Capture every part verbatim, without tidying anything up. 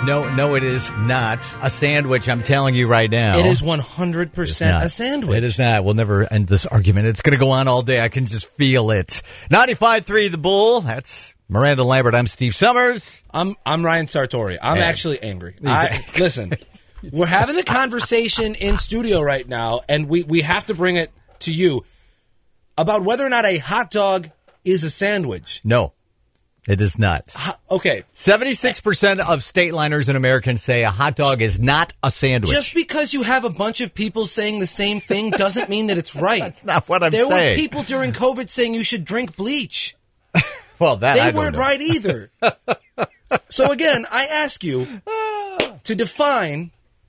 No, no, it is not a sandwich. I'm telling you right now. It is one hundred percent a sandwich. It is not. We'll never end this argument. It's going to go on all day. I can just feel it. ninety-five point three The Bull. That's Miranda Lambert. I'm Steve Summers. I'm I'm Ryan Sartori. I'm And- actually angry. I, listen, we're having the conversation in studio right now, and we, we have to bring it to you about whether or not a hot dog is a sandwich. No, it is not. Ho- okay. seventy-six percent of stateliners and Americans say a hot dog is not a sandwich. Just because you have a bunch of people saying the same thing doesn't mean that it's right. That's not what I'm there saying. There were people during COVID saying you should drink bleach. Well, that They I don't weren't know. right either. So again, I ask you to define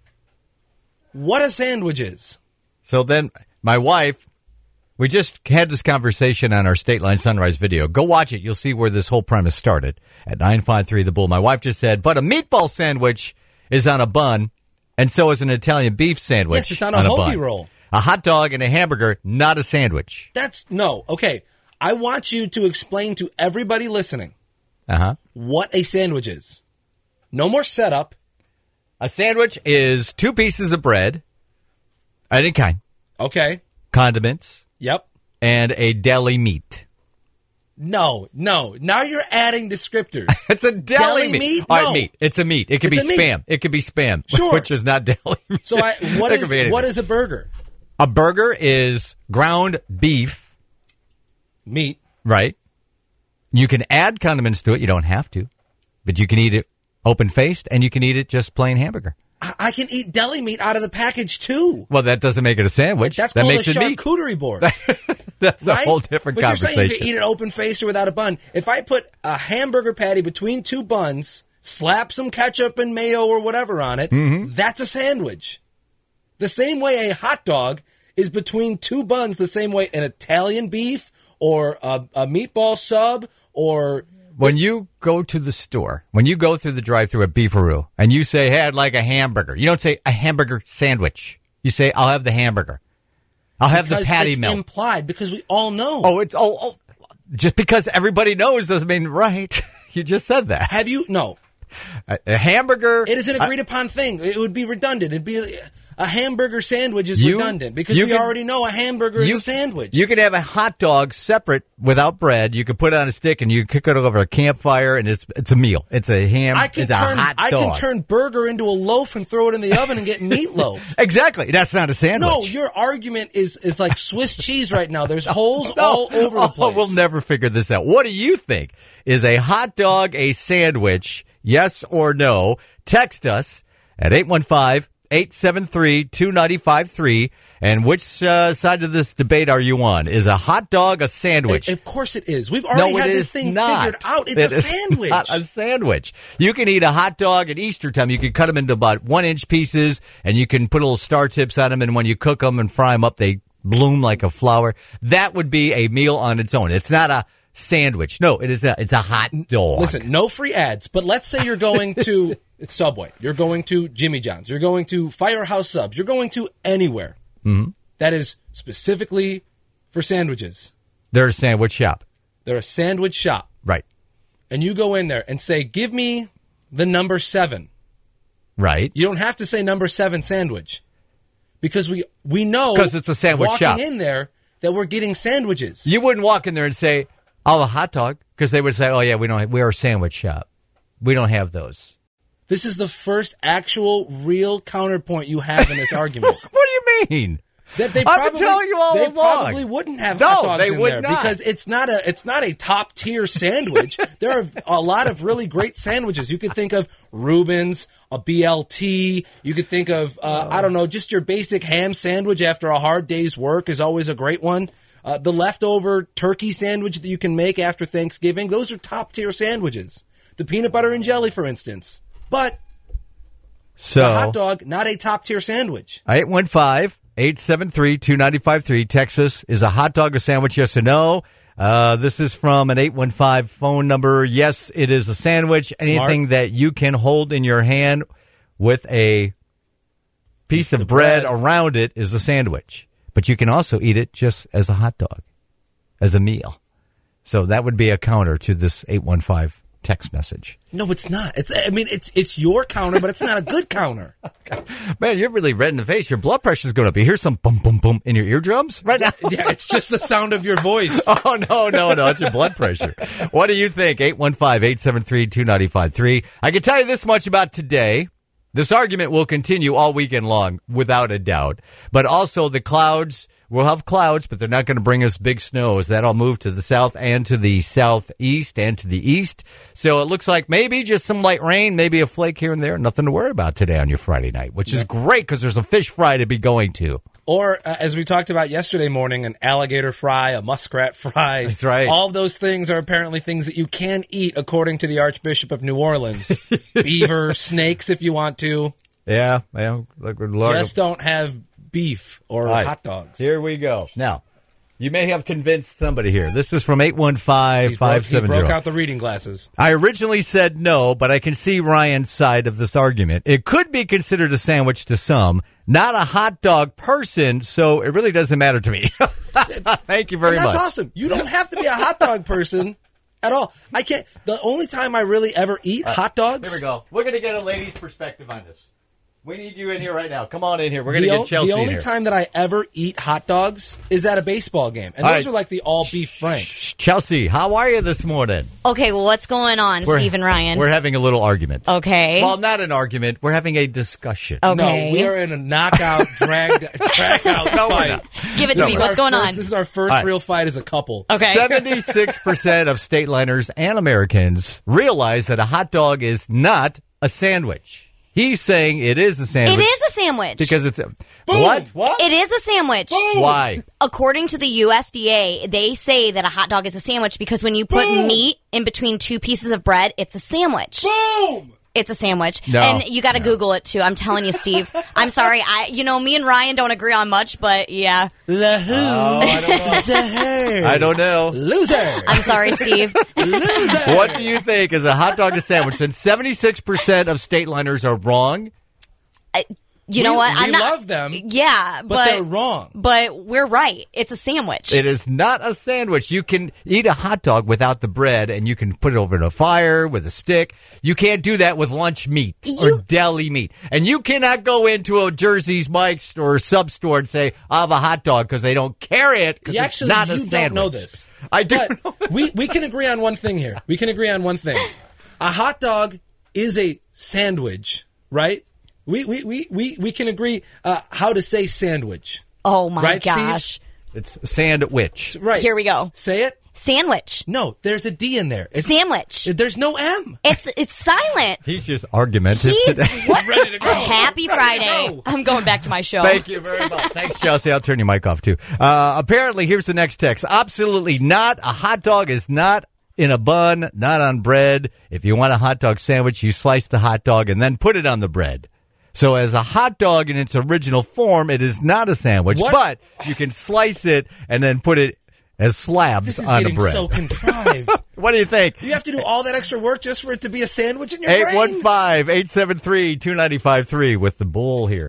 what a sandwich is. So then my wife, we just had this conversation on our State Line Sunrise video. Go watch it. You'll see where this whole premise started at nine five three The Bull. My wife just said, but a meatball sandwich is on a bun, and so is an Italian beef sandwich. Yes, it's on a on a hoagie bun. roll. A hot dog and a hamburger, not a sandwich. That's no. Okay. I want you to explain to everybody listening Uh-huh. what a sandwich is. No more setup. A sandwich is two pieces of bread, any kind, Okay. condiments, Yep. and a deli meat. No, no. Now you're adding descriptors. It's a deli, Deli meat? All right, No. meat. It's a meat. It could It's be a meat. spam. It could be spam, Sure. which is not deli meat. So I, what That is could be anything. what is a burger? A burger is ground beef, Meat. right? You can add condiments to it. You don't have to, but you can eat it open-faced, and you can eat it just plain hamburger. I, I can eat deli meat out of the package too. Well, that doesn't make it a sandwich. That's that called makes a it meat. charcuterie board. That's right? a whole different but conversation. you're saying you can eat it open faced or without a bun. If I put a hamburger patty between two buns, slap some ketchup and mayo or whatever on it, Mm-hmm. that's a sandwich. The same way a hot dog is between two buns, the same way an Italian beef or a, a meatball sub or When you go to the store, when you go through the drive-thru at Beefaroo, and you say, hey, I'd like a hamburger, you don't say a hamburger sandwich. You say, I'll have the hamburger. I'll have the because patty it's melt. implied because we all know. Oh, it's oh, oh, just because everybody knows doesn't mean right. You just said that. Have you? No. A, a hamburger. It is an agreed upon thing. It would be redundant. It'd be a hamburger sandwich is You- redundant because you we can- already know a hamburger is you, a sandwich. You could have a hot dog separate without bread. You could put it on a stick and you cook it over a campfire, and it's it's a meal. It's a ham. I can it's turn a hot I dog. can turn burger into a loaf and throw it in the oven and get meatloaf. Exactly. That's not a sandwich. No, your argument is is like Swiss cheese right now. There's holes No. all over the Oh, place. we'll never figure this out. What do you think? Is a hot dog a sandwich? Yes or no? Text us at eight one five, eight seven three, two nine five three. And which uh, side of this debate are you on? Is a hot dog a sandwich? Of course it is. We've already no, had it this is thing not. figured out. It's It a is sandwich. Not a sandwich. You can eat a hot dog at Easter time. You can cut them into about one-inch pieces, and you can put little star tips on them, and when you cook them and fry them up, they bloom like a flower. That would be a meal on its own. It's not a sandwich. No, it is not. It's a hot dog. Listen, no free ads, but let's say you're going to Subway, you're going to Jimmy John's, you're going to Firehouse Subs, you're going to anywhere Mm-hmm. that is specifically for sandwiches. They're a sandwich shop. They're a sandwich shop. Right. And you go in there and say, give me the number seven. Right. You don't have to say number seven sandwich because we we know 'Cause it's a sandwich walking shop. in there that we're getting sandwiches. You wouldn't walk in there and say, I'll have a hot dog, because they would say, oh, yeah, we don't. We're a sandwich shop. We don't have those. This is the first actual real counterpoint you have in this argument. What do you mean? That they I've been probably, telling you all they along. probably wouldn't have No, hot dogs they in would there not. because it's not a it's not a top tier sandwich. There are a lot of really great sandwiches. You could think of Reuben's, a B L T. You could think of uh, I don't know, just your basic ham sandwich after a hard day's work is always a great one. Uh, the leftover turkey sandwich that you can make after Thanksgiving, those are top tier sandwiches. The peanut butter and jelly, for instance, but So, the hot dog, not a top tier sandwich. eight one five, eight seven three, two nine five three. Texas, is a hot dog a sandwich, yes or no? Uh, this is from an eight one five phone number. Yes, it is a sandwich. Anything that you can hold in your hand with a piece of bread, bread. around it is a sandwich. But you can also eat it just as a hot dog, as a meal. So that would be a counter to this eight one five text message. No, it's not. It's. I mean, it's it's your counter, but it's not a good counter. Okay. Man, you're really red in the face. Your blood pressure's going up. You hear some boom, boom, boom in your eardrums right now? Yeah, it's just the sound of your voice. Oh, no, no, no. It's your blood pressure. What do you think? eight one five, eight seven three, two nine five three. I can tell you this much about today. This argument will continue all weekend long, without a doubt. But also the clouds, we'll have clouds, but they're not going to bring us big snows. That'll move to the south and to the southeast and to the east. So it looks like maybe just some light rain, maybe a flake here and there. Nothing to worry about today on your Friday night, which is great because there's a fish fry to be going to. Or, uh, as we talked about yesterday morning, an alligator fry, a muskrat fry. That's right. All of those things are apparently things that you can eat, according to the Archbishop of New Orleans. Beaver, snakes, if you want to. Yeah, yeah. Like Lord Just don't have beef or right. hot dogs. Here we go. Now, you may have convinced somebody here. This is from eight one five, five seven zero. He broke out the reading glasses. I originally said no, but I can see Ryan's side of this argument. It could be considered a sandwich to some, not a hot dog person, so it really doesn't matter to me. Thank you very and that's much. That's awesome. You don't have to be a hot dog person at all. I can't. The only time I really ever eat uh, hot dogs. Here we go. We're going to get a lady's perspective on this. We need you in here right now. Come on in here. We're going to get Chelsea The only in here. time that I ever eat hot dogs is at a baseball game. And all those right. are like the all-beef franks. Chelsea, how are you this morning? Okay, well, what's going on, we're, Steve and Ryan? We're having a little argument. Okay. Well, not an argument. We're having a discussion. Okay. No, we are in a knockout, drag, drag out no, fight. Give it to no, me. What's going first, on? This is our first right. real fight as a couple. Okay. seventy-six percent of Stateliners and Americans realize that a hot dog is not a sandwich. He's saying it is a sandwich. It is a sandwich. Because it's a... What? What? It is a sandwich. Boom. Why? According to the U S D A, they say that a hot dog is a sandwich because when you put Boom. meat in between two pieces of bread, it's a sandwich. Boom! It's a sandwich. No. And you got to no. Google it, too. I'm telling you, Steve. I'm sorry. I, You know, me and Ryan don't agree on much, but yeah. The who? Oh, I don't know. The I don't know. Loser. I'm sorry, Steve. Loser. What do you think? Is a hot dog a sandwich? And seventy-six percent of Stateliners are wrong. I, you we, know what? We I'm not, love them. Yeah, but, but they're wrong. But we're right. It's a sandwich. It is not a sandwich. You can eat a hot dog without the bread, and you can put it over in a fire with a stick. You can't do that with lunch meat or You- deli meat. And you cannot go into a Jersey's Mike's or sub store and say, I have a hot dog, because they don't carry it because You it's actually, not a you sandwich. don't know this. I do But know we, we can agree on one thing here. We can agree on one thing. A hot dog is a sandwich, right? We we, we, we, we can agree uh, how to say sandwich. Oh, my right, gosh. Steve? It's sandwich. Right. Here we go. Say it. Sandwich. No, there's a D in there. It's, Sandwich. There's no M. It's it's silent. He's just argumentative He's today. what? Ready to go. Happy Ready Friday. to go. I'm going back to my show. Thank you very much. Thanks, Chelsea. I'll turn your mic off, too. Uh, apparently, here's the next text. Absolutely not. A hot dog is not in a bun, not on bread. If you want a hot dog sandwich, you slice the hot dog and then put it on the bread. So as a hot dog in its original form, it is not a sandwich, What? but you can slice it and then put it as slabs This is on a getting bread. so contrived. What do you think? You have to do all that extra work just for it to be a sandwich in your eight brain? one five, eight seven three, two nine five three with the bull here.